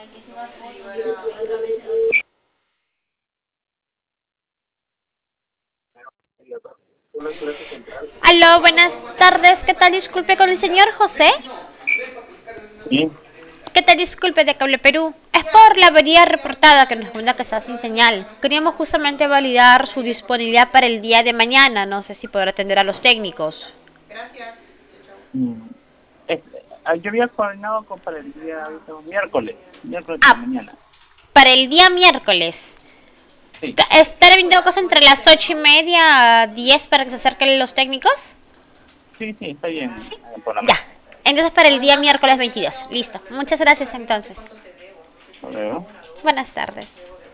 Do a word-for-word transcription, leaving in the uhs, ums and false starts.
Aló, buenas tardes. ¿Qué tal? Disculpe con el señor José. Sí, ¿Qué tal? Disculpe de Cable Perú. Es por la avería reportada que nos comenta que está sin señal. Queríamos justamente validar su disponibilidad para el día de mañana. No sé si podrá atender a los técnicos. mm, es- ah, yo había coordinado con para el día ahorita, miércoles, miércoles en la Ah, mañana. para el día miércoles. Sí, ¿Estará viendo cosas entre las ocho y media a diez para que se acerquen los técnicos? sí, sí, está bien, eh, por la Ya. mañana. Entonces para el día miércoles veintidós. Listo. Muchas gracias entonces. Hasta luego. Buenas tardes.